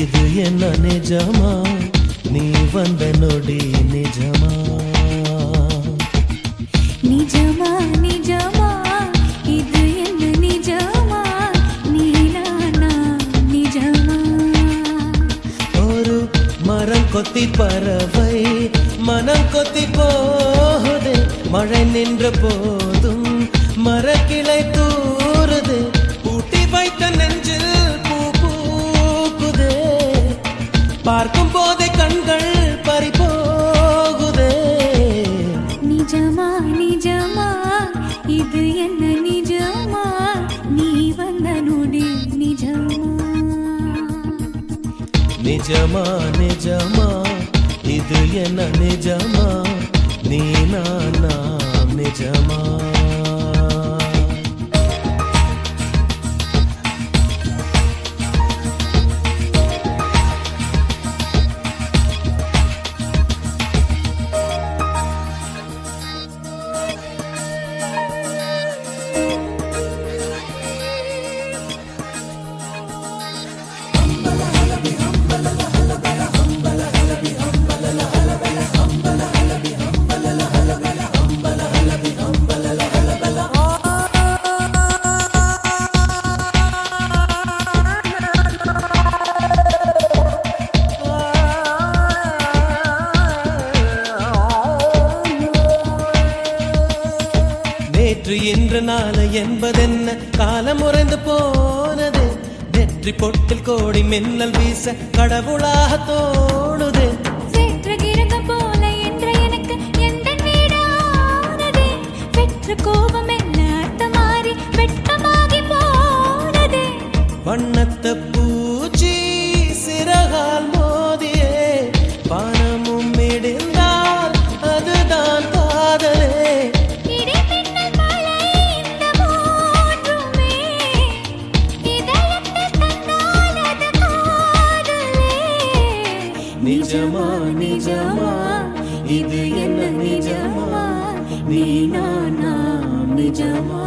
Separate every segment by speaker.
Speaker 1: இது என்ன நிஜமா நீ வந்த நொடி நிஜமா
Speaker 2: நிஜமா நிஜமா இது என்ன நிஜமா நீ நானா நிஜமா
Speaker 1: ஒரு மரம் கொத்தி பறவை மனம் கொத்தி போகுது மழை நின்ற போதும் மரக்கிளை தூறுது ஊட்டி வைத்த நெஞ்சில் பூ பூக்குதே பார்க்கும் போதே கண்கள் பறிபோகுதே
Speaker 2: நிஜமா நிஜமா இது என்ன நிஜமா நீ வந்த நொடி நிஜமா
Speaker 1: நிஜமா நிஜமா இது என்ன நிஜமா நீ நானா நிஜமா நேற்று இன்று நாளை என்பதென்ன காலம் உறைந்து போனது நெற்றி பொட்டில் கோடி மின்னல் வீச கடவுளாக தோணுது
Speaker 2: சேற்றகிரக போல என்ற எனக்கு எந்த வீடானதே பெற்ற கோபம் என்ன அர்த்தமாறி வெட்கமாகி போனதே
Speaker 1: வண்ணத்த பூச்சி சிறகால் மோதியே பானமும் இடிந்தால் அதுதான் காதலே நிஜமா நிஜமா இது என்ன நிஜமா நீ நானா நிஜமா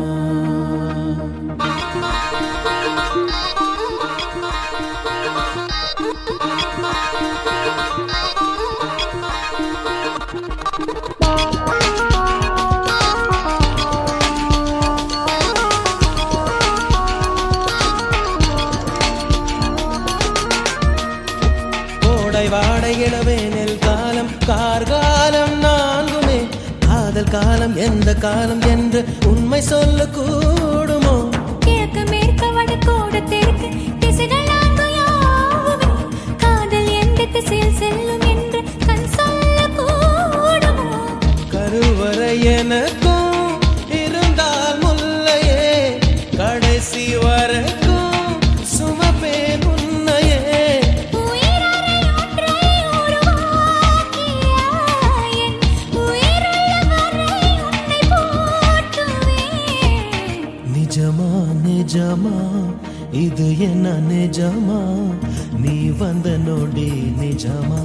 Speaker 1: வாடை இளவேனில் காலம் கார்காலம் நான்குமே காதல் காலம் எந்த காலம் என்று உண்மை சொல்ல கூடுமோ
Speaker 2: கிழக்கு மேற்கு வடக்கோடு தெற்கு திசைகள் நான்கு யாவுமே காதல் எந்த திசையில் செல்லும் என்று கண் சொல்ல கூடுமோ
Speaker 1: கருவறை எனக்கும் இருந்தால் முல்லையே கடைசி வரைக்கும் சுமப்பேன் உன்னையே நிஜமா நிஜமா இது என்ன நிஜமா நீ வந்த நொடி நிஜமா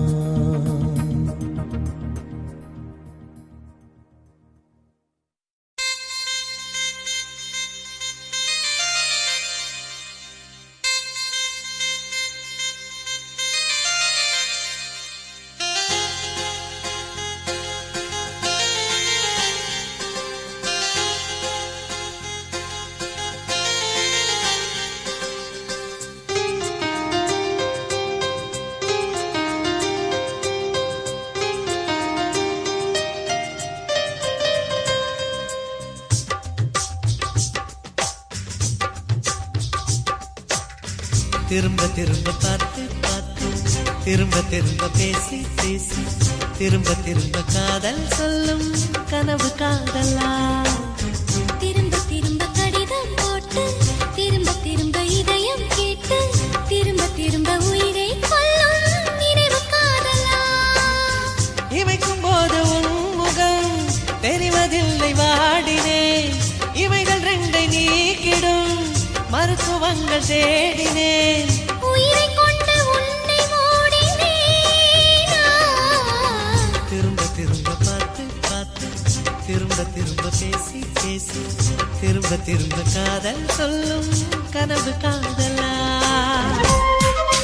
Speaker 1: திரும்ப திரும்ப பார்த்து பார்த்து திரும்ப திரும்ப பேசி பேசி திரும்ப திரும்ப காதல் சொல்லும் கனவு காதலா
Speaker 2: திரும்ப திரும்ப கடிதம் போட்டு திரும்ப திரும்ப இதயம் கேட்டு திரும்ப திரும்ப உயிரை கொல்லும் நினைவு காதலா
Speaker 1: இமைக்கும் போது உன் முகம் தெரிவதில்லை வாடினேன் இவைகள் ரெண்டை நீக்கிடும் மருத்துவங்கள் தேடினேன்
Speaker 2: உயிரை கொண்டு உன்னை மூடினேனா
Speaker 1: திரும்ப திரும்ப பார்த்து பார்த்து திரும்ப திரும்ப பேசி பேசி திரும்ப திரும்ப காதல் சொல்லும் கனவு காதலா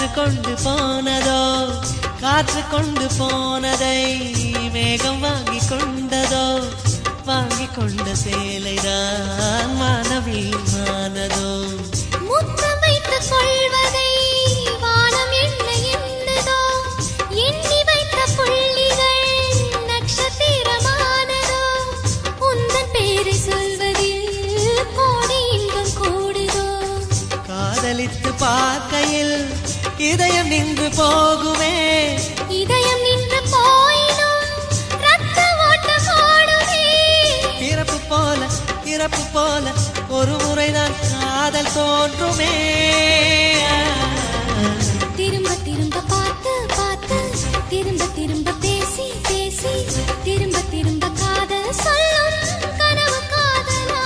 Speaker 1: காற்று கொண்டு போனதோ காற்று கொண்டு போனதை மேகம் வாங்கி கொண்டதோ வாங்கி கொண்ட சேலைதான் மானவீமானதோ
Speaker 2: முத்தம் வைத்துக் கொள்வதை வானம் என்ன எண்ணுதோ எண்ணி வைத்த புள்ளிகள் நட்சத்திரமானதோ உந்தன் பேரை சொல்வதில் கோடி இன்பம் கூடுதோ
Speaker 1: காதலித்து பார்க்கையில் இதயம் நின்று போகுமே
Speaker 2: இதயம் நின்று போயினும் ரத்த ஓட்டம் ஓடுமே
Speaker 1: பிறப்பு போல ஒரு முறைதான் காதல் தோன்றுமே
Speaker 2: திரும்ப திரும்ப பார்த்து பார்த்து திரும்ப திரும்ப பேசி பேசி திரும்ப திரும்ப காதல் சொல்லும் கனவு காதலா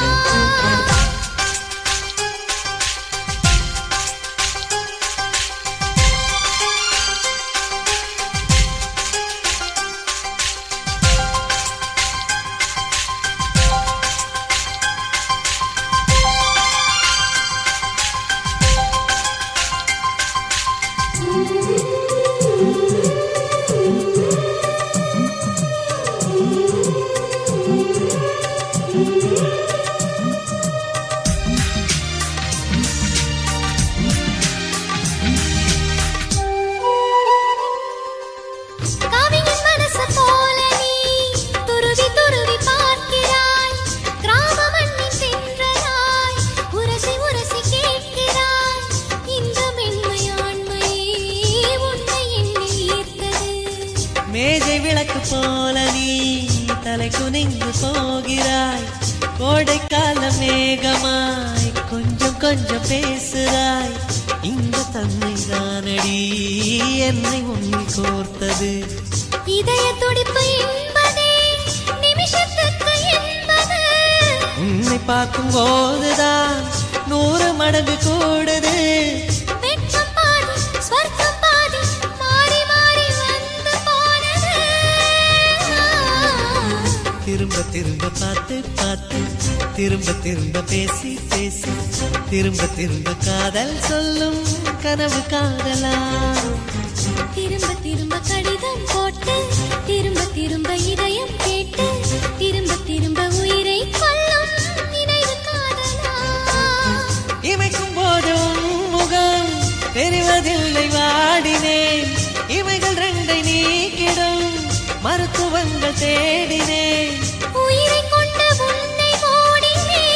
Speaker 1: மேஜை விளக்கு போல நீ தலை குனிந்து போகிறாய் கோடைக்கால மேகமாய் கொஞ்சம் கொஞ்சம் பேசுகிறாய் இந்த தன்னை தானடி என்னை உன்னில் கோர்த்தது
Speaker 2: இதய துடிப்பு என்பதே நிமிஷத்துக்கு என்பது
Speaker 1: உன்னை பார்க்கும் போதுதான் 100 மடங்கு கூடுது
Speaker 2: வெட்கம் பாதி ஸ்வர்க்கம் பாதி மாறி மாறி வந்து போனது
Speaker 1: திரும்ப திரும்ப பார்த்து பார்த்து திரும்ப திரும்ப பேசி பேசி திரும்ப திரும்ப காதல் சொல்லும் கனவு காதலா
Speaker 2: திரும்ப திரும்ப கடிதம் போட்டு திரும்ப திரும்ப இதயம் கேட்டு திரும்ப திரும்ப உயிரை கொல்லும் நினைவு காதலா
Speaker 1: இமைக்கும் போது முகம் தெரிவதில்லை வாடினேன் இவைகள் 2 நீக்கிடும் மருத்துவங்கள் தேடினேன்
Speaker 2: உயிரை கொண்ட உன்னை ஓடினேன்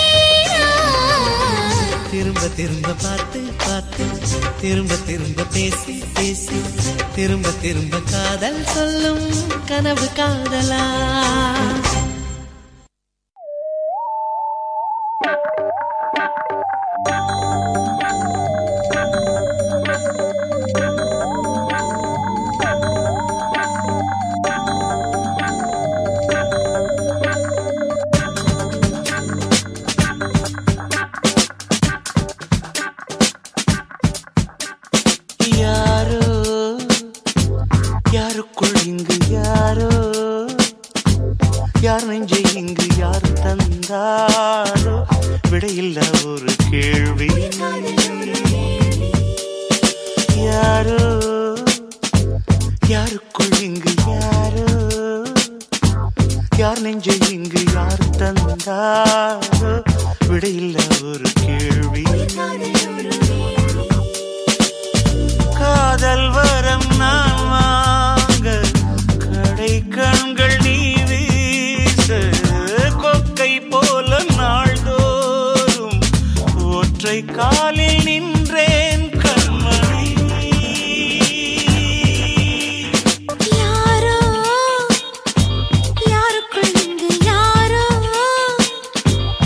Speaker 1: திரும்ப திரும்ப பார்த்து பார்த்து திரும்ப திரும்ப பேசி பேசி திரும்ப திரும்ப காதல் சொல்லும் கனவு காதலா யாருக்குள் இங்கு யாரோ யார் நெஞ்சை இங்கு யார் தந்தாரோ விடையில்ல ஒரு கேள்வி யாரோ யாருக்குள் இங்கு யாரோ யார் நெஞ்சை இங்கு யார் தந்தாரோ விடையில்ல ஒரு கேள்வி காதல் வரம் நான் வாங்க கடை கண்கள் நீ வீச கொக்கை போல நாள்தோறும் ஒற்றை காலில் நின்றேன் கண்மணி
Speaker 2: யாரோ யாருக்குள் இங்கு யாரோ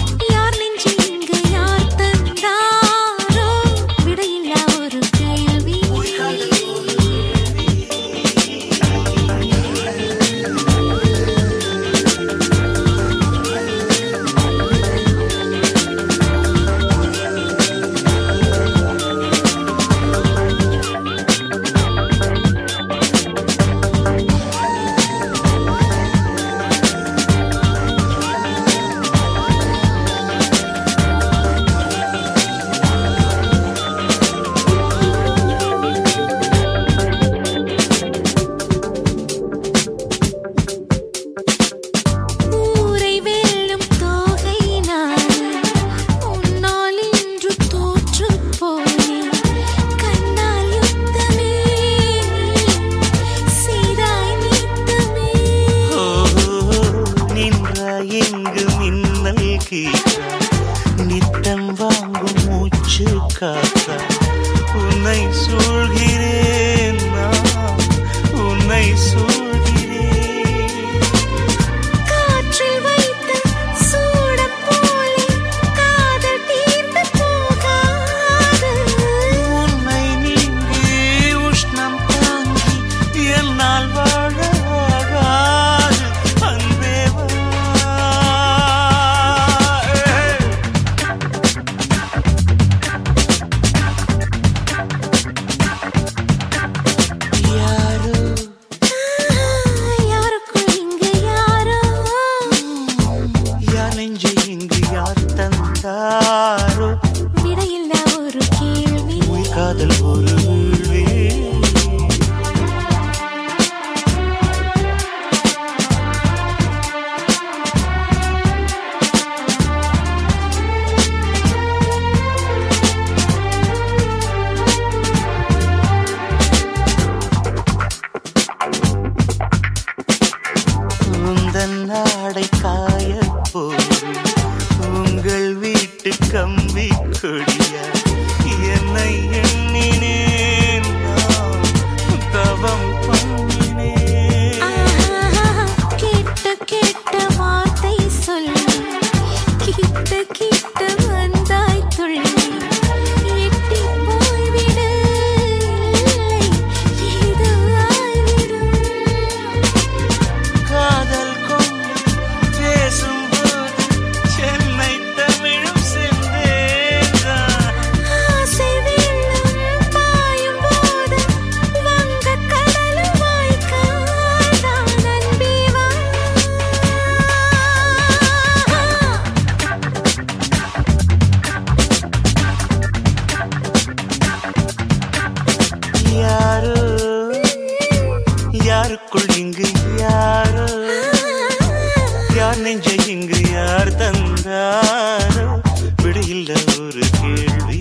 Speaker 1: யாரோ யாருக்குள் இங்கு யாரோ யார் நெஞ்ச இங்கு யார் தந்தாரோ விடையில்ல ஒரு கேள்வி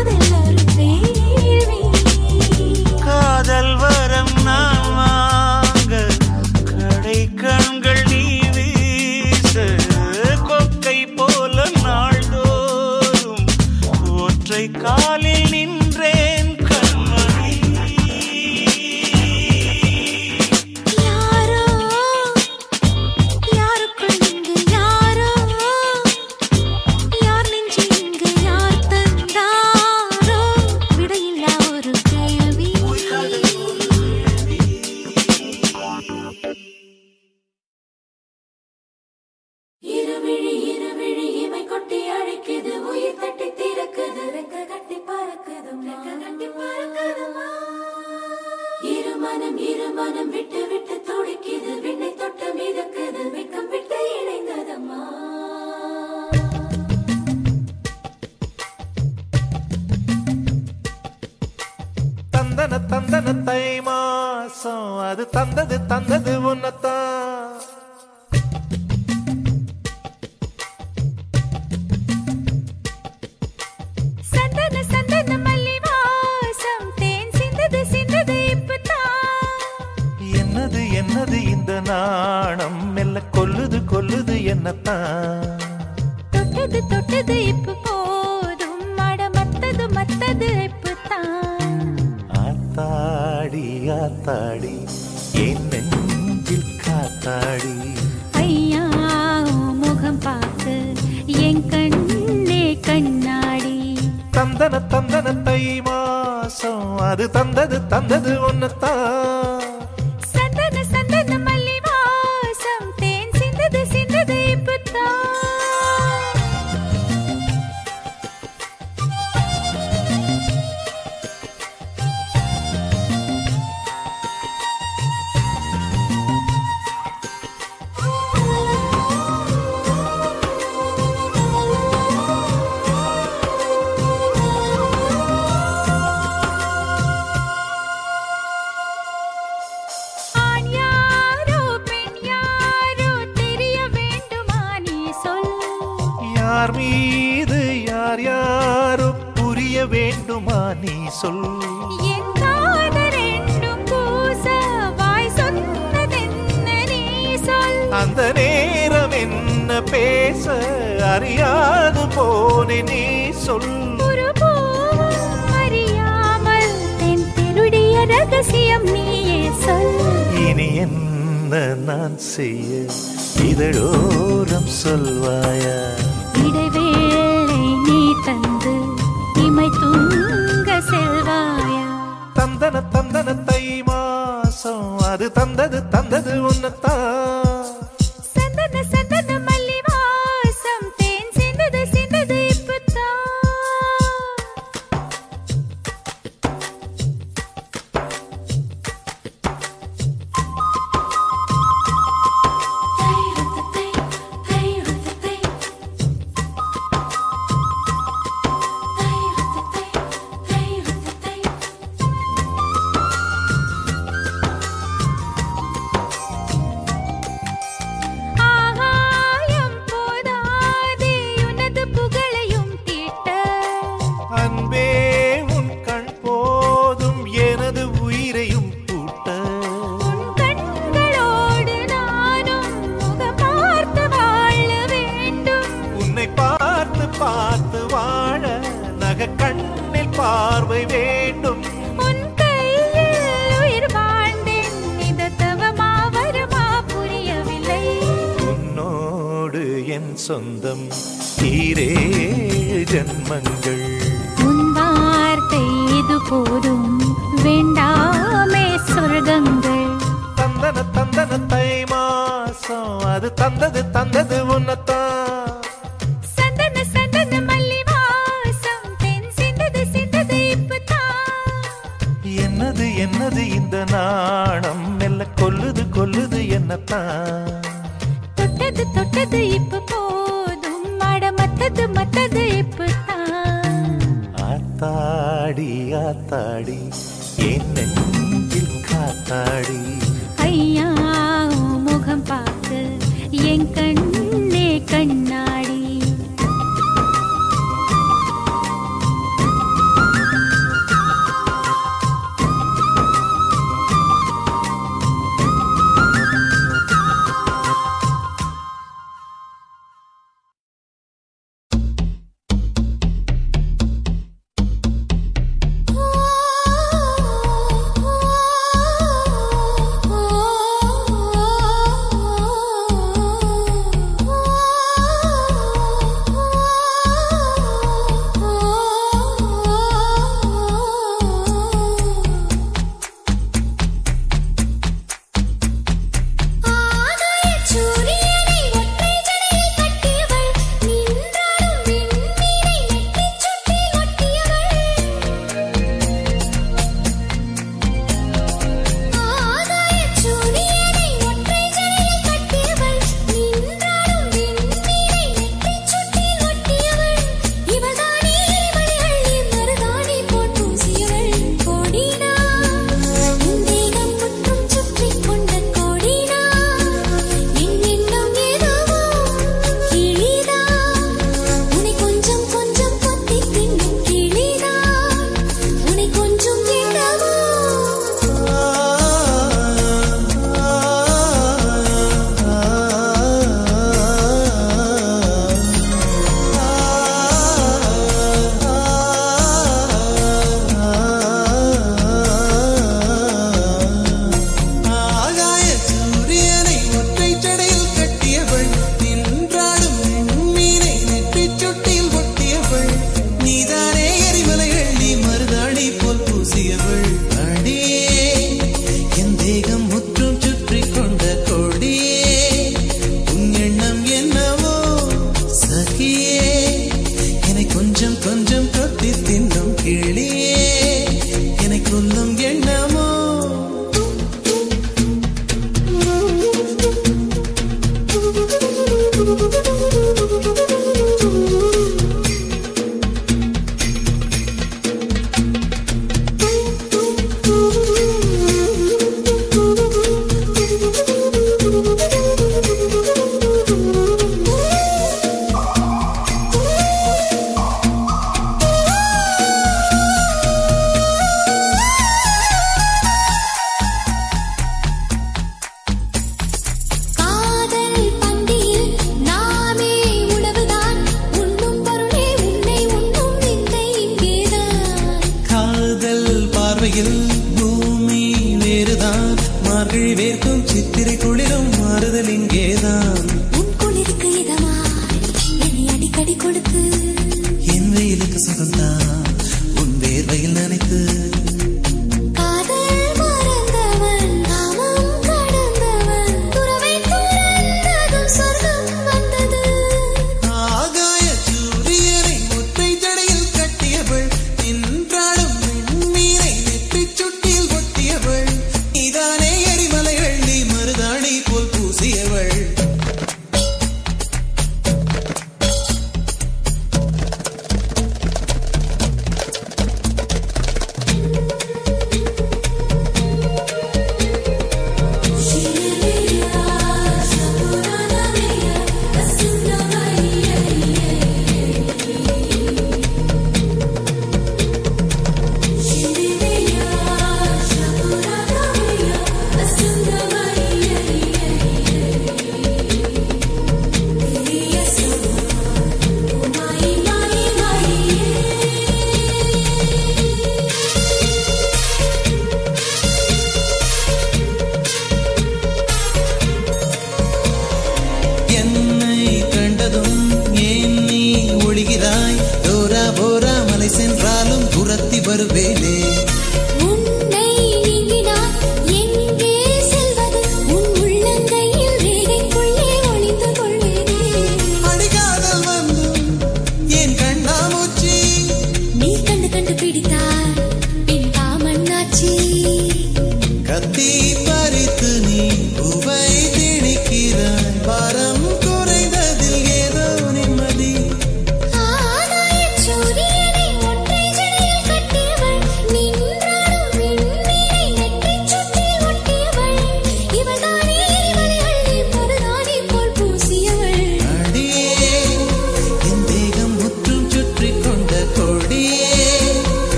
Speaker 1: காதல் வரம் நான் வாங்க கடை கண்கள் நீ வீச கொக்கை போல நாள்தோறும் ஒற்றை காலில் நின்றேன் கண்மணி
Speaker 2: யாரோ யாருக்குள் இங்கு யாரோ யார் நெஞ்சு இங்கு யார் தந்தாரோ விடையில்லா ஒரு கேள்வி இருவிழி இமை கொட்டி அழைக்குது உயிர் தட்டி திறக்குது ரெக்க கட்டி பறக்குதுமா இருமனம் விட்டு விட்டு துடிக்குது விண்ணை தொட்டு மிதக்குது வெக்கம் விட்டு இணைந்ததம்மா
Speaker 3: தந்தன தந்தன தை மாசம் அது தந்தது உன்னத்தான்
Speaker 2: சந்தன மல்லி வாசம் தேன் சிந்தது இப்பதான்
Speaker 3: என்னது இந்த நாணம் மெல்ல கொல்லுது என்னத்தான்
Speaker 2: தொட்டது இப்ப போதும் மட மத்தது இப்பதான்
Speaker 3: ஆத்தாடி என் நெஞ்சில் காத்தாடி
Speaker 2: ஐயா முகம் பார்த்து என் கண்ணே கண்ணாடி
Speaker 3: தந்தன தை மாசம் அது தந்தது உன்னத்தான்
Speaker 2: சந்தன மல்லி வாசம் தேன் சிந்தது இப்பதான்
Speaker 3: யார் மீது யாரோ புரிய வேண்டுமா நீ சொல்
Speaker 2: என் காதல் ரெண்டும் பூச வாய் சொன்னதென்ன நீ சொல்
Speaker 3: அந்த நேரம் என்ன பேச அறியாது போனே நீ சொல்
Speaker 2: ஒரு பூவும் அறியாமல் தென் திருடிய ரகசியம் நீயே சொல்
Speaker 3: இனி என்ன நான் செய்ய இதழோரம் சொல்வாயா
Speaker 2: இடைவேளை நீ தந்து இமை தூங்க செல்வாயா
Speaker 3: தந்தன தை மாசம் அது தந்தது உன்னத்தான்
Speaker 2: சந்தன மல்லி வாசம் தேன் சிந்தது இப்பதான்
Speaker 3: அன்பே உன் கண் போதும் எனது உயிரையும் பூட்ட
Speaker 2: உன் கண்களோடு நானும் முகம் பார்த்து வாழ வேண்டும்
Speaker 3: உன்னை பார்த்து வாழ நக கண்ணில் பார்வை வேண்டும்
Speaker 2: உன் கையில் உயிர் வாழ்ந்தேன் இந்த தவமா வருமா புரியவில்லை
Speaker 3: உன்னோடு என் சொந்தம் ஈரேழு ஜன்மங்கள்
Speaker 2: உன் வார்த்தை இது போதும் வேண்டாமே சொர்க்கங்கள்
Speaker 3: தந்தன தை மாசம் அது தந்தது உன்னத்தான்
Speaker 2: சந்தன மல்லி வாசம் தென் சிந்தது இப்பதான்
Speaker 3: என்னது இந்த நாணம் மெல்ல கொல்லுது என்னத்தான்
Speaker 2: தொட்டது இப்ப போதும் மட மத்தது இப்பதான்
Speaker 3: ஆத்தாடி என் நெஞ்சில் காத்தாடி.
Speaker 2: ஐயா உன் முகம் பார்த்து என் கண்ணே கண்ணாடி.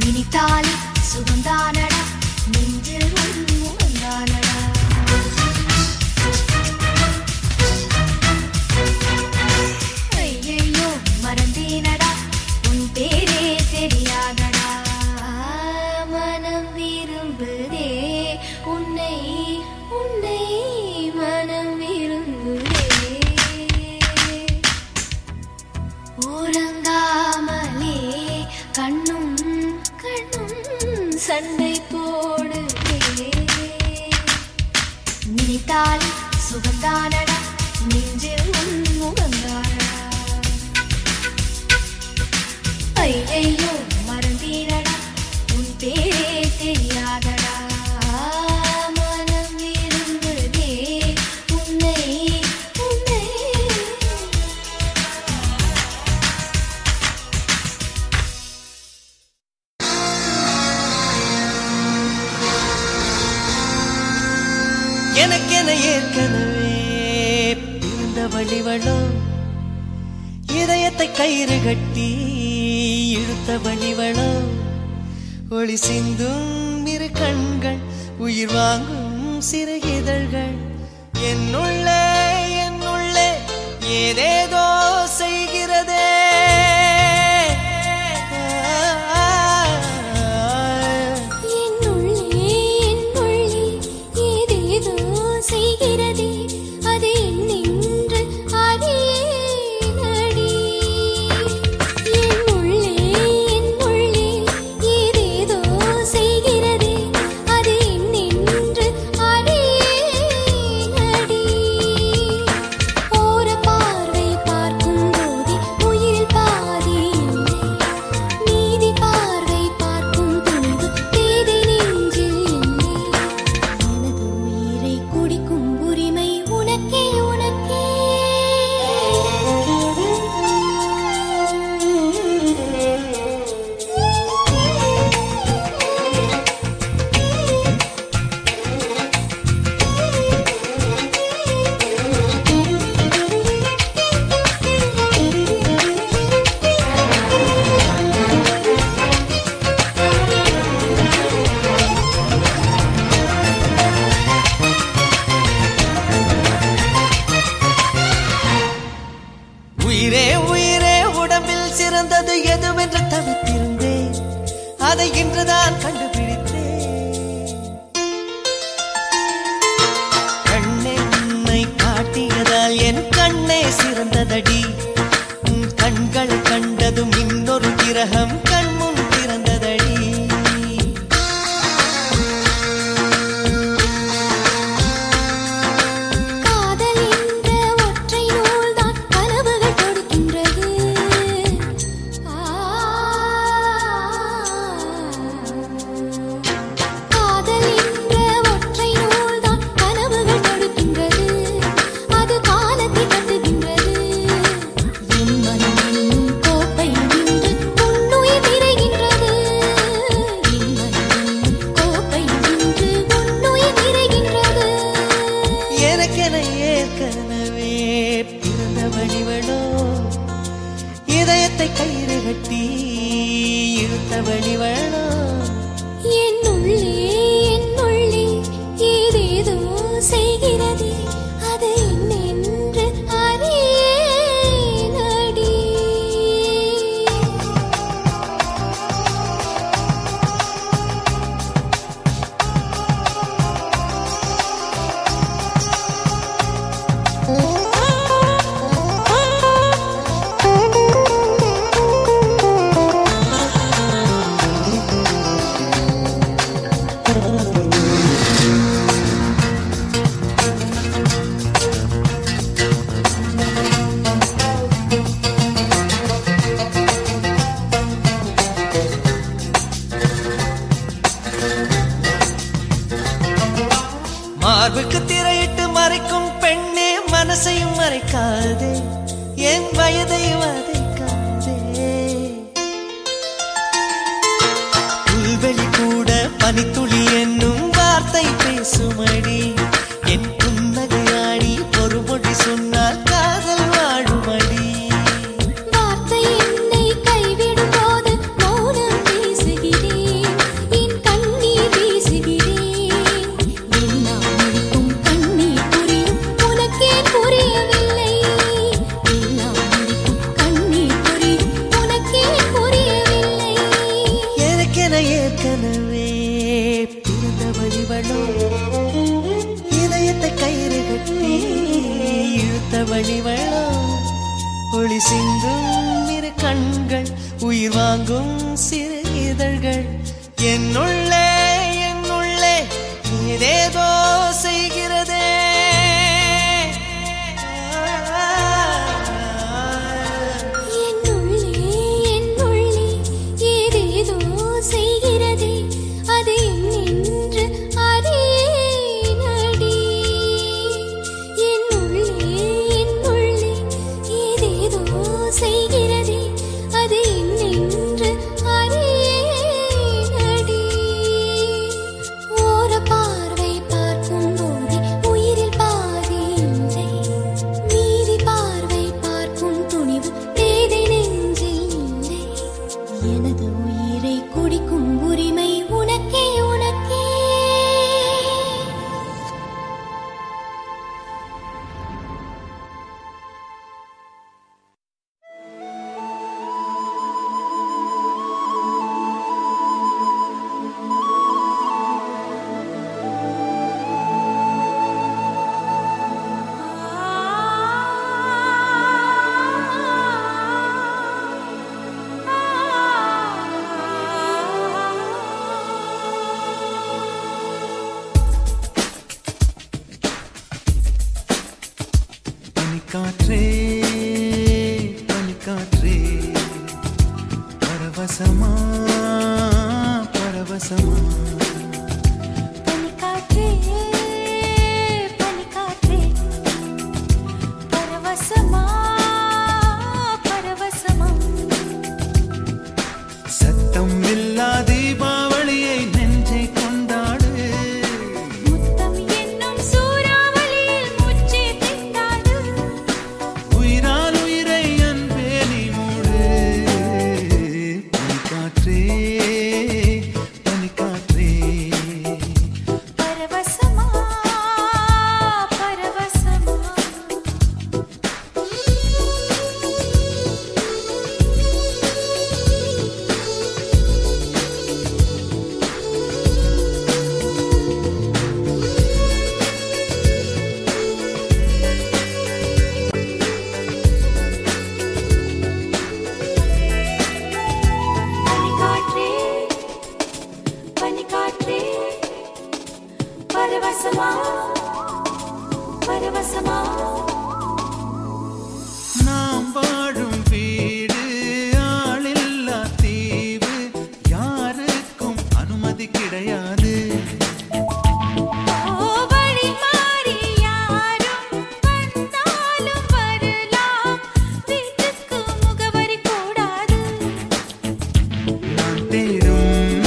Speaker 2: நினைத்தாலே சுகந்தானடா நெஞ்சில் முகந்தானடா ஐயையோ மறந்தேனடா உன் பேரே தெரியாதடா மனம் விரும்புதே உன்னை உன்னை மனம் விரும்புதே உறங்காமலே கண்ணும் கண்ணும் சண்டை போடுதே நினைத்தால் சுகந்தானடா நெஞ்சில் உன் முகந்தானடா ஐயையோ மறந்தீனடா உன் பேரே தெரியாதடா மனம் விரும்புதே உன்னை உன்னை
Speaker 1: எனக்கென ஏற்கனவே பிறந்த வழிவளோ இதயத்தை கயிறு கட்டி இழுத்த வழிவளோ ஒளி சிந்தும் இரு கண்கள் உயிர் வாங்கும் சிறு இதழ்கள் என்னுள்ளே என்னுள்ளே ஏதேதோ செய்கிறதே உயிரே உயிரே உடம்பில் சிறந்தது எதுவென்று தவித்திருந்தேன் அதை இன்றுதான் கண்டுபிடித்தேன் கண்ணென்னை காட்டியதால் என் கண்ணே சிறந்ததடி உன் கண்கள் கண்டதும் இன்னொரு கிரகம் கண்முன் திறந்ததடி இதயத்தை கயிறு கட்டி இழுத்த வழிவளோ
Speaker 2: என்னுள்ளே என்னுள்ளே ஏதேதோ செய்கிறதே அது என்னென்று அறியேனடி
Speaker 1: மார்புக்கு திரையிட்டு மறைக்கும் பெண்ணே மனசையும் மறைக்காதே என் வயதை வதைக்காதே புல்வெளி கூட பனித்துளி என்னும் வார்த்தை பேசுமடி என் புன்னகையாடி ஒரு மொழி சொன்னால் காதல் வாழுமடி
Speaker 2: வார்த்தை என்னை கைவிடும் போது மௌனம் பேசுகிறேன்
Speaker 1: ஆழிவளோ ஒளி சிந்தும் இரு கண்கள் உயிர் வாங்கும் சிறு இதழ்கள் என்னுள்ளே என்னுள்ளே ஏதேதோ செய்கிறதே
Speaker 3: காற்றே பனிக்காற்றே பரவசமா பரவசமா
Speaker 2: பனிக்காற்றே பனிக்காற்றே பரவசமா பரவசமா
Speaker 3: சத்தம் இல்லா தீபாவளியை நெஞ்சை கொண்டாடு
Speaker 2: முத்தம் என்னும் சூறாவளியில் மூச்சே திண்டாடு
Speaker 3: உயிரால் உயிரை அன்பே நீ மூடு பனிக்காற்றே பனிக்காற்றே
Speaker 2: பரவசமா பரவசமா பனிக்காற்றே பனிக்காற்றே பரவசமா பரவசமா
Speaker 3: நாம் வாழும் வீடு ஆளில்லா தீவு யாருக்கும் அனுமதி கிடையாது
Speaker 2: வழி மாறி யாரும் வந்தாலும் வரலாம் வீட்டுக்கு முகவரி கூடாது
Speaker 3: நான் தேடும்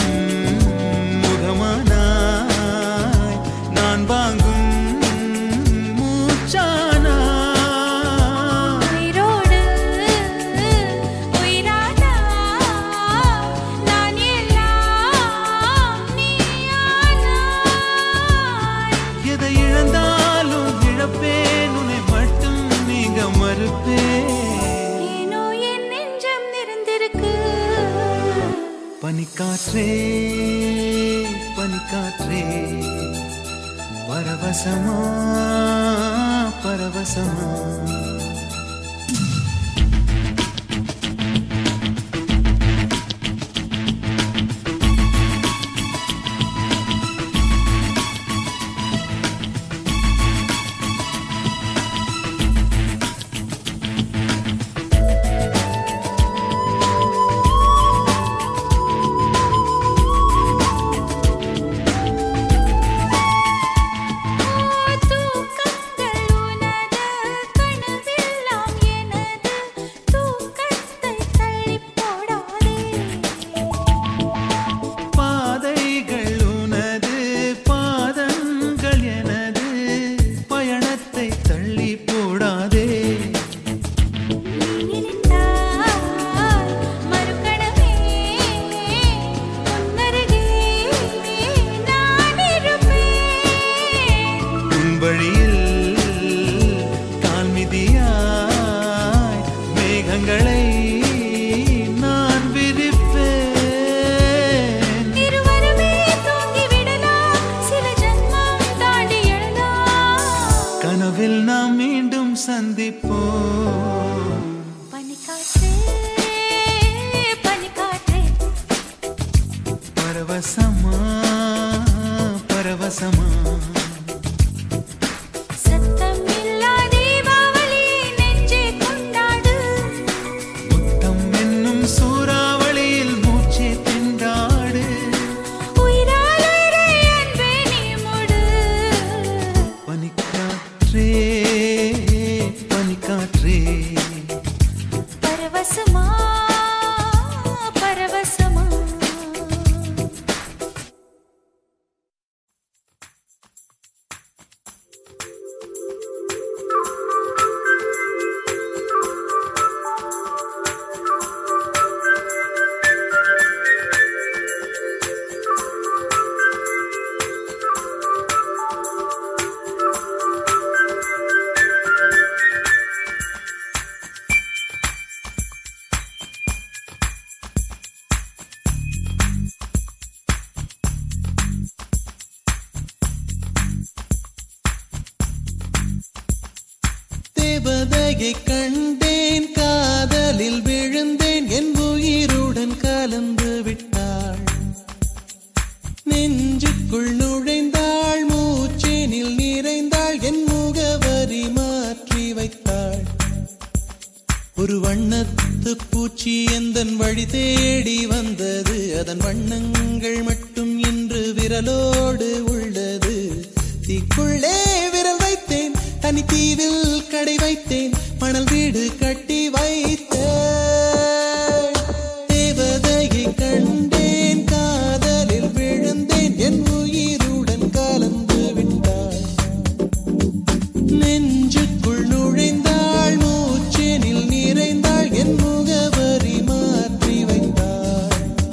Speaker 3: முகமானாய் நான் வாங்கும் மூச்சானாய்
Speaker 2: உயிரோடு உயிரானா நான் எல்லாம் நீயானாய்
Speaker 3: எதை இழந்தாலும் இழப்பேன் உன்னை மட்டும் நீங்க மறுப்பேன்
Speaker 2: ஏனோ என் நெஞ்சம் நிறைந்திருக்கு
Speaker 3: பனிக்காற்றே பனிக்காற்றே பரவசமா பரவசமா
Speaker 2: தூக்கங்கள் உனது கனவில்
Speaker 3: பரவசமா பரவசமா
Speaker 2: சத்தமில்லா தீபாவளி நெஞ்சே கொண்டாடு
Speaker 3: முத்தம் என்னும் சூறாவளியில் மூச்சே திண்டாடு
Speaker 2: உயிரால் உயிரை அன்பே நீ முடு
Speaker 3: பனிக்காற்றே பனிக்காற்றே
Speaker 2: பரவசமா பரவசமா
Speaker 1: தேவதையை கண்டேன் காதலில் விழுந்தேன் என் உயிருடன் கலந்து விட்டாள் நெஞ்சுக்குள் நுழைந்தாள் மூச்சேனில் நிறைந்தாள் என் முகவரி மாற்றி வைத்தாள் ஒரு வண்ணத்து பூச்சி எந்தன் வழி தேடி வந்தது அதன் வண்ணங்கள் மட்டும் இன்று விரலோடு உள்ளது தீக்குள்ளே விரல் வைத்தேன் தனி தீவில் கடை வைத்தேன் மணல் வீடு கட்டி வைத்தேன் தேவதையை கண்டேன் காதலில் விழுந்தேன் என் உயிருடன் கலந்து விட்டாள் நெஞ்சுக்குள் நுழைந்தாள் மூச்சேனில் நிறைந்தாள் என் முகவரி மாற்றி வைத்தாள்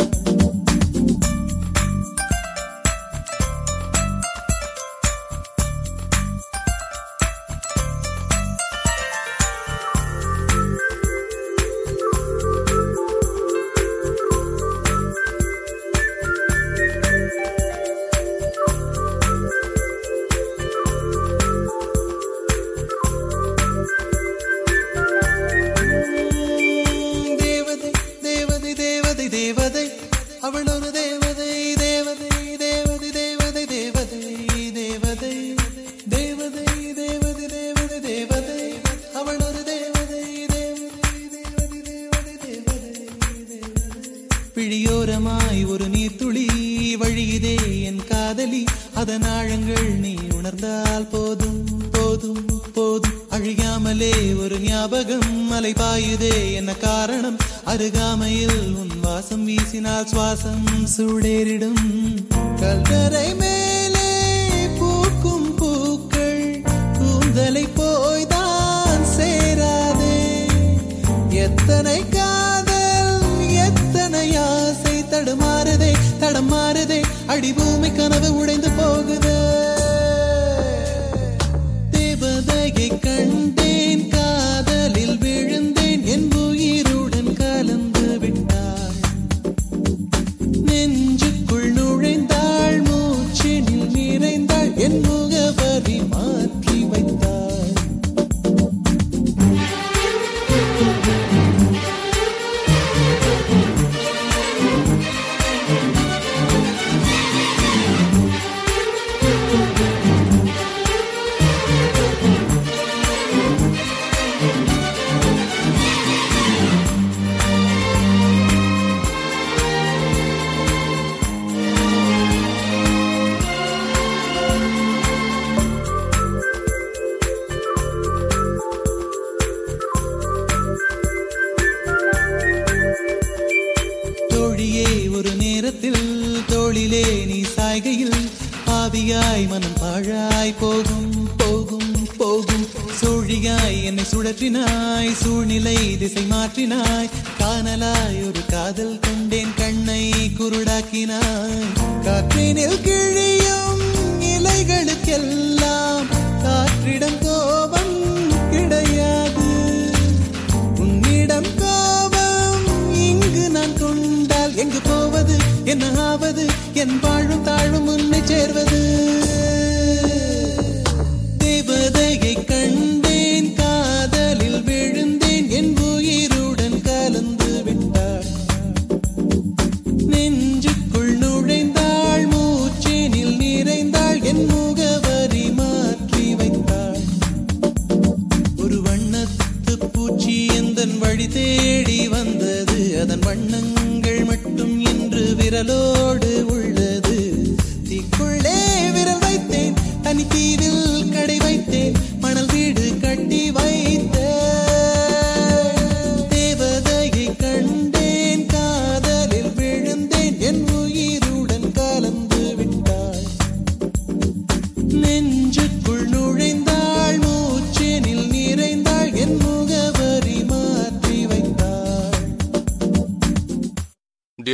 Speaker 1: தேவதை தேவதை தேவதை தேவதை அவள் ஒரு தேவதை தேவதை தேவதை தேவதை தேவதை தேவதை தேவதை தேவதை தேவதை தேவதை அவள் ஒரு தேவதை தேவதை தேவதை தேவதை தேவதை பிழியோரமாய் ஒரு நீர்த்துளி வழியுதே என் காதலி அதன் ஆழங்கள் நீ உணர்ந்தால் போதும் போதும் போதும் அழியாமலே ஒரு ஞாபகம் மலை பாயுதே என்ன காரணம் அருகாமையில் உன் வாசம் வீசினால் சுவாசம் சூடேறிடும் கல்தரை மேலே பூக்கும் பூக்கள் கூந்தலை போய்தான் சேராதே எத்தனை காதல் எத்தனை ஆசை தடுமாறுதே தடம் மாறுதே அடிபூமி கனவு உடைந்து போகுதே தேவதையை கண்டேன் காதலில் விழுந்தேன் என் உயிருடன் கலந்து விட்டாள் நெஞ்சுக்குள் நுழைந்தாள் மூச்சினில் நிறைந்தாள் என் முகவரி மாற்றி வைத்தாள் தோழியே ஒரு நேரத்தில் தோளிலே நீ சாய்கையில் பாவியாய் மனம் பாழாய் போகும் போகும் போகும் சோழியாய் என்னை சுழற்றினாய் சூழ்நிலை திசை மாற்றினாய் காணலாய் ஒரு காதல் கொண்டேன் கண்ணை குருடாக்கினாய் காற்றினில் கிழியும் இலைகளுக்கெல்லாம் காற்றிடம் கோபம் கிடையாது உன்னிடம் கோபம் இங்கு நான் கொண்டால் எங்கு போவது என்ன ஆவது என் வாழும் தாழும் உன்னை சேர்வது தேவதையை கண்டேன் காதலில் விழுந்தேன் என் உயிருடன் கலந்து விட்டாள் நெஞ்சுக்குள் நுழை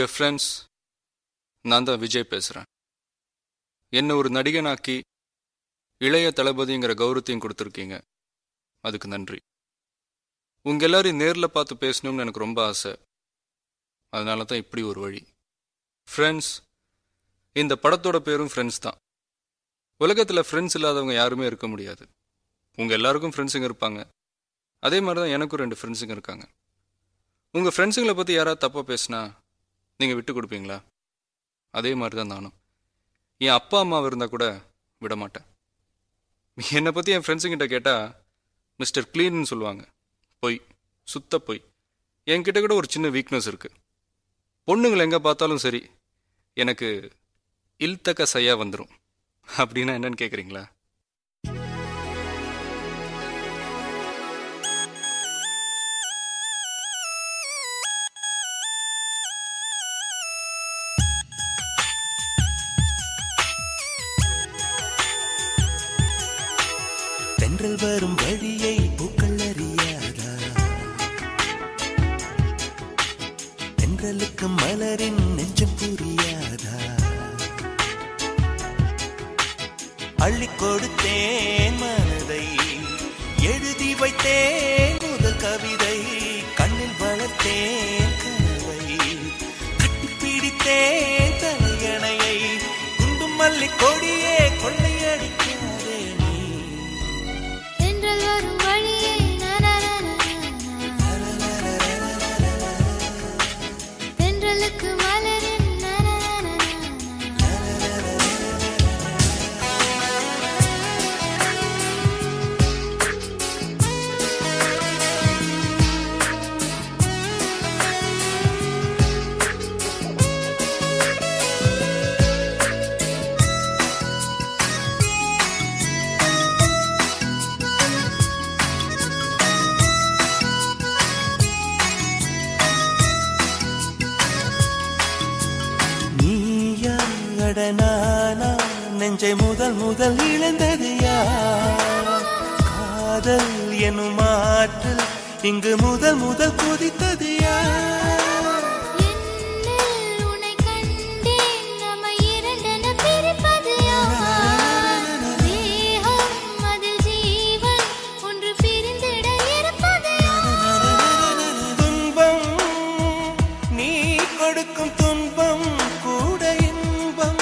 Speaker 4: டியர் ஃப்ரெண்ட்ஸ், நான் தான் விஜய் பேசுகிறேன். என்னை ஒரு நடிகனாக்கி இளைய தளபதிங்கிற கௌரவத்தையும் கொடுத்துருக்கீங்க. அதுக்கு நன்றி. உங்கள் எல்லாரையும் நேரில் பார்த்து பேசணும்னு எனக்கு ரொம்ப ஆசை. அதனால தான் இப்படி ஒரு வழி. ஃப்ரெண்ட்ஸ், இந்த படத்தோட பேரும் ஃப்ரெண்ட்ஸ் தான். உலகத்தில் ஃப்ரெண்ட்ஸ் இல்லாதவங்க யாருமே இருக்க முடியாது. உங்கள் எல்லாருக்கும் ஃப்ரெண்ட்ஸுங்க இருப்பாங்க. அதே மாதிரி தான் எனக்கும் 2 ஃப்ரெண்ட்ஸுங்க இருக்காங்க. உங்கள் ஃப்ரெண்ட்ஸுங்களை பற்றி யாராவது தப்பாக பேசினா நீங்கள் விட்டு கொடுப்பீங்களா? அதே மாதிரி தான் நானும். என் அப்பா அம்மாவை இருந்தால் கூட விட மாட்டேன். என்னை பற்றி என் ஃப்ரெண்ட்ஸுங்கிட்ட கேட்டால் மிஸ்டர் க்ளீன்னு சொல்லுவாங்க. பொய், சுத்த பொய். என்கிட்ட கூட ஒரு சின்ன வீக்னஸ் இருக்குது. பொண்ணுங்களை எங்கே பார்த்தாலும் சரி, எனக்கு இல்தக்க சையா வந்துடும். அப்படின்னா என்னன்னு கேட்குறீங்களா?
Speaker 1: தென்றல் வரும் வழியை பூக்கள் அறியாதா? தென்றலுக்கு மலரின் நெஞ்சம் புரியாதா? அள்ளி கொடுத்தேன் மனதை, எழுதி வைத்தேன் முதல் கவிதை, கண்ணில் வளர்த்தேன் கனவை, கட்டிப்பிடித்தேன் தலையணையை, குண்டும் மல்லி கொடியே கொள்ளையடிக்காதே நீ.
Speaker 2: தென்றல் வரும் வழியே தென்றலுக்கு மலரின்
Speaker 1: நானா நெஞ்சை முதல் முதல் இழந்தது யார்? காதல் எனும் ஆற்றல் இங்கு முதல் முதல் குதித்தது யார்?
Speaker 2: என்னில் உன்னை கண்டேன், நம்மை இரண்டென பிரிப்பது யார்? தேகம் அதில் ஜீவன் ஒன்று பிரிந்திட இருப்பது யார்?
Speaker 1: துன்பம் நீ கொடுக்கும் துன்பம் கூட இன்பம்,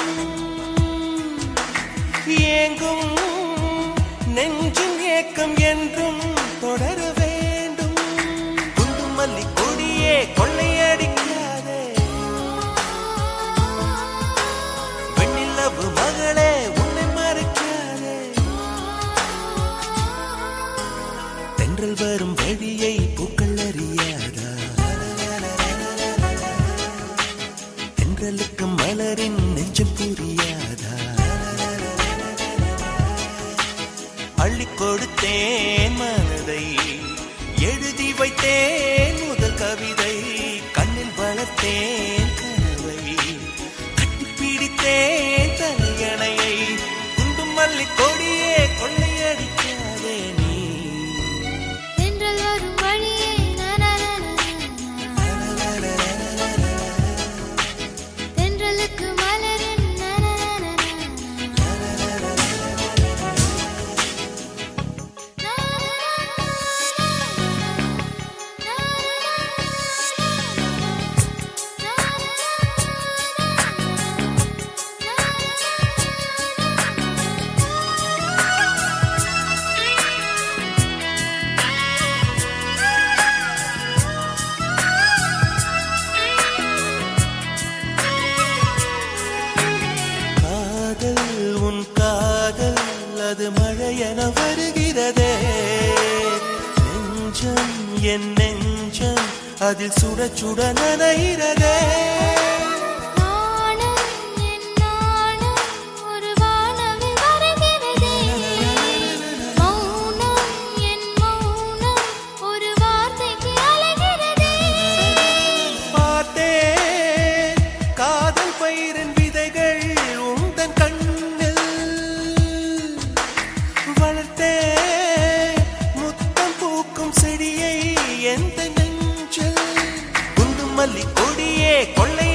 Speaker 1: ஏங்கும் நெஞ்சும் ஏக்கம் என்றும் தொடர வேண்டும். குண்டு மல்லி கொடியே கொள்ளையடிக்காதே, வெண்ணிலவு மகளே உன்னை மறைக்காதே. தென்றல் வரும் வழியை பூக்கள் அறியாதா? தென்றலுக்கு மலரின் நெஞ்சம் புரியாதா? அள்ளி கொடுத்தேன் மனதை, எழுதி வைத்தேன் முதல் கவிதை, கண்ணில் வளர்த்தேன் கனவை, கட்டிப்பிடித்தேன் தலையணையை, குண்டும் மல்லி கொடியே கொள்ளையடிக்காதே நீ.
Speaker 2: தென்றல் வரும் வழியே தென்றலுக்கு மலரின்
Speaker 1: காதல் உன் காதல் அது மழையென வருகிறதே, நெஞ்சம் என் நெஞ்சம் அதில் சுட சுட நனைகிறதே.
Speaker 2: நாணம் என் நாணம் ஒரு வானவில் வருகிறதே, மௌனம் என் மௌனம் ஒரு வார்த்தைக்கு அலைகிறதே.
Speaker 1: பார்த்தேன் காதல் பயிரின் விதைகள் உந்தன் கண்ணில், வளர்த்தேன் முத்தம் பூக்கும் செடியை எந்த நெஞ்சில், குண்டு மல்லி கொடியே கொள்ளை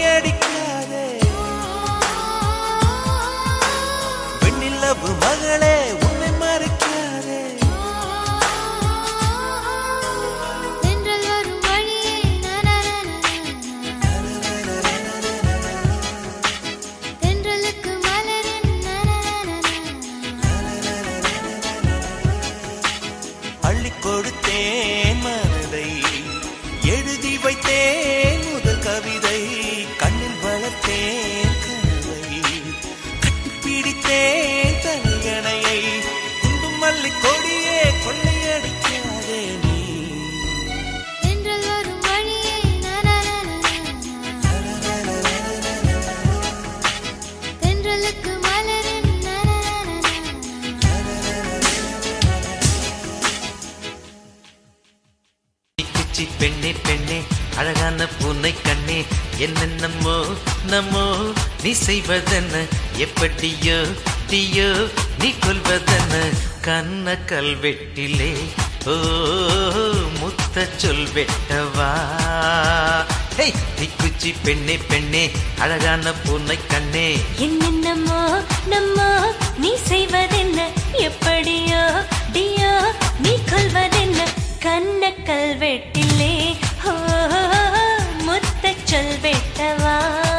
Speaker 1: பெண்ணே பெண்ணே அழகான பூனை கண்ணே என்னென்னமோ நம்மோ நீ செய்வதென்ன எப்படியோ தீயோ நீ கொள்வதென்ன கண்ண கல்வெட்டிலே ஓ முத்த சொல் வெட்டவா தீக்குச்சி பெண்ணே பெண்ணே அழகான பூனை கண்ணே
Speaker 2: என்னென்னமோ நம்மோ நீ செய்வதென்ன எப்படியோ டியோ நீ கொள்வதென்ன கண்ண கல்வெட்டிலே ஓ முத்த சொல் வெட்டவா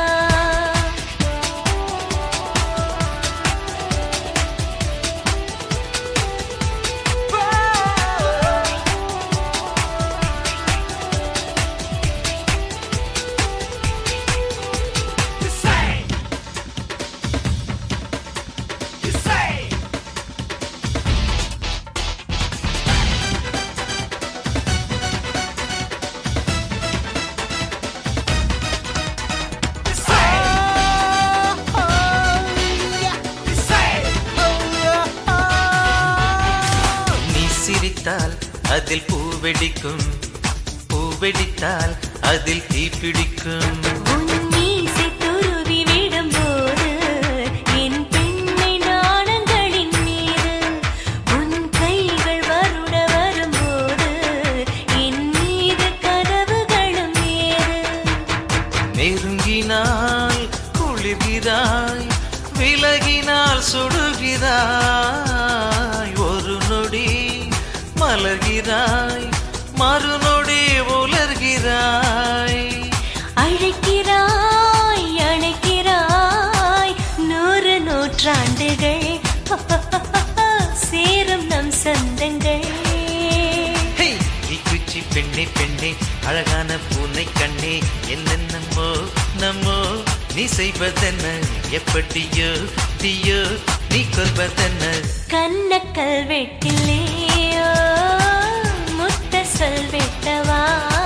Speaker 1: அதில் பூவெடிக்கும் பூவெடித்தால் அதில் தீப்பிடிக்கும்
Speaker 2: உன் மீசை துருவி விடும்போது என் பெண்ணை நாணங்களின் மீது உன் கைகள் வருட வரும்போது என் மீது கதவுகளும் ஏறு
Speaker 1: நெருங்கினால் குளிர்கிறாய் விலகினால் சுடுகிறாய் ஒரு நொடி மலர்கிறாய் மறுநொடி உலர்கிறாய்
Speaker 2: அழைக்கிறாய் அணைக்கிறாய் 100 நூற்றாண்டுகள் சேரும் நம் சொந்தங்கள்
Speaker 1: தீக்குச்சி பெண்ணே பெண்ணே அழகான பூனை கண்ணே என்னென்னமோ நம்மோ நீ செய்வதென்ன எப்படியோ தீயோ நீ கொள்வதென்ன
Speaker 2: கண்ண கல்வெட்டிலே முத்த சொல் வெட்டவா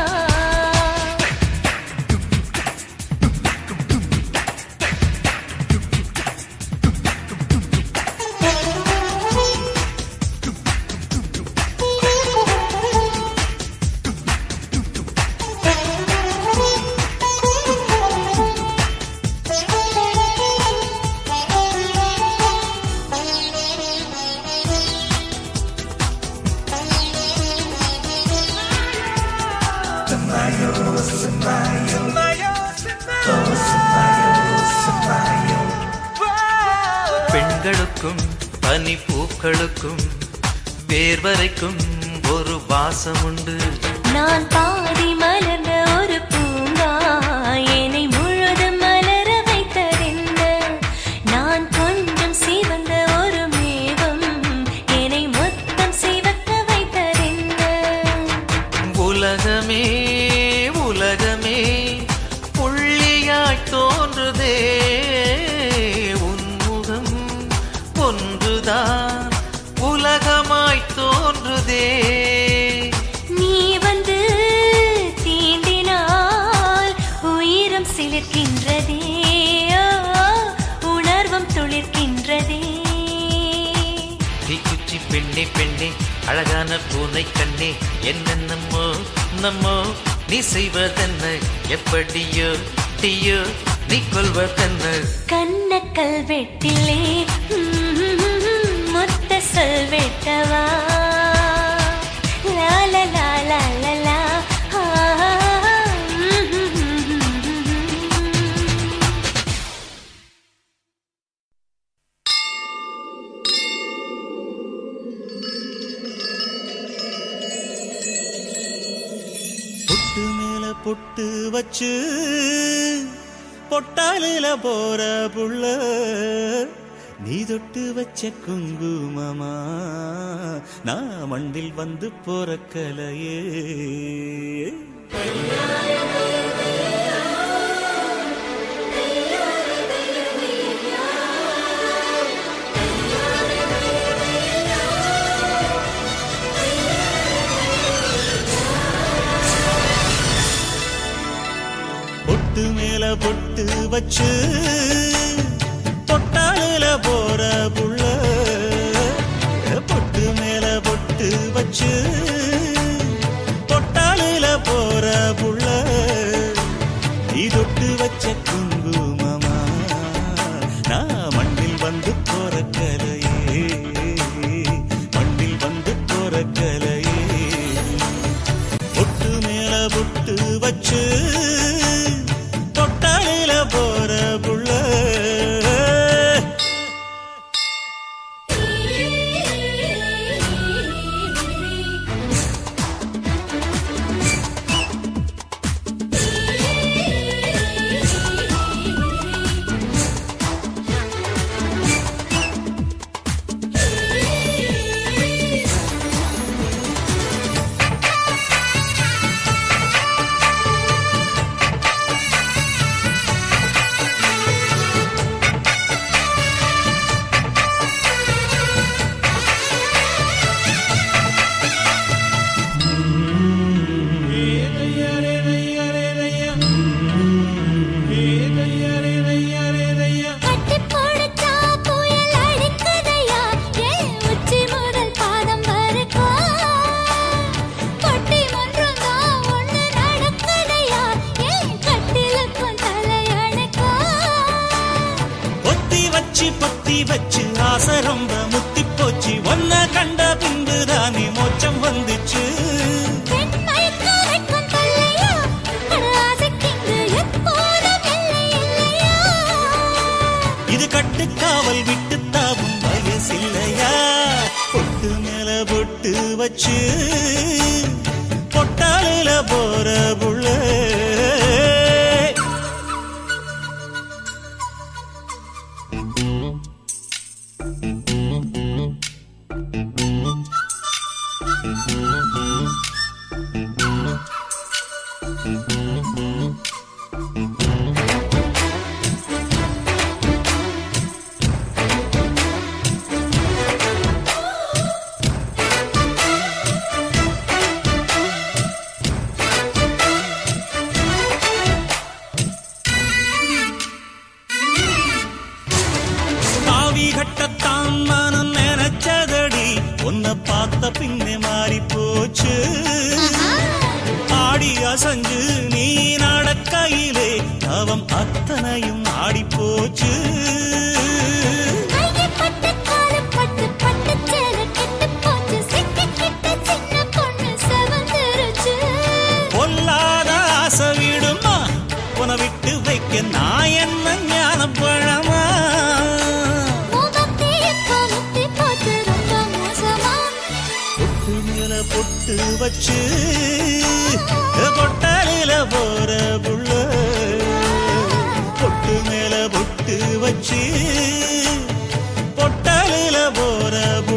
Speaker 1: பெண்களுக்கும் பனி பூக்களுக்கும் வேர் வரைக்கும் ஒரு வாசம் உண்டு
Speaker 2: நான் பாதி மலர்ந்த ஒரு பூங்கா என்னை முழுதும் மலர வைத்ததென்ன நான் கொஞ்சம் சிவந்த ஒரு மேகம் என்னை மொத்தம் சிவக்க வைத்ததென்ன
Speaker 1: உலகமே உலகமே புள்ளியாய் தோன்றுதே உன்முகம் ஒன்றுதான் உலகமாய் தோன்றுதே
Speaker 2: நீ வந்து தீண்டினால் உயிரம் சிலிர்க்கின்றதே உணர்வும் துளிர்க்கின்றதே
Speaker 1: தீக்குச்சி பெண்ணே பெண்ணே அழகான பூனை கண்ணே என்னென்னமோ நம்மோ நீ செய்வதென்ன எப்படியோ தீயோ நீ கொள்வதென்ன
Speaker 2: கண்ண கல்வெட்டிலே முத்த சொல் வெட்டவா லால லால லலா
Speaker 3: பொட்டு மேல பொட்டு வச்சு பொட்டாலில போற புள்ள நீ தொட்டு வச்ச குங்குமமா நான் மண்ணில் வந்து போறக்கலையே பொட்டு மேல பொட்டு வச்சு பொட்டாலில போற புள்ள பொட்டு மேல பொட்டு வச்சு பொட்டாலில போற வச்சு பத்தி வச்சு ஆசை ரொம்ப முத்தி போச்சு ஒன்ன கண்ட பின்புதானே மோச்சம் வந்துச்சு இது கட்டுக்காவல் விட்டு தாவும் வயசில்லையா பொட்டு மேல பொட்டு வச்சு பொட்டாலில போற புள்ள கட்டத்தான் மனம் நினைச்சதடி உன்னை பார்த்த பின்னே மாறி போச்சு ஆடி அசஞ்சு நீ நடக்கையிலே அவன் அத்தனையும் ஆடி போச்சு பொல்லாத ஆசை விடுமா உன விட்டு வைக்க நான் என்ன ஞான பழமா பொட்டு வச்சு பொட்டாலில போற புள்ள பொட்டு மேல பொட்டு வச்சு பொட்டாலில போற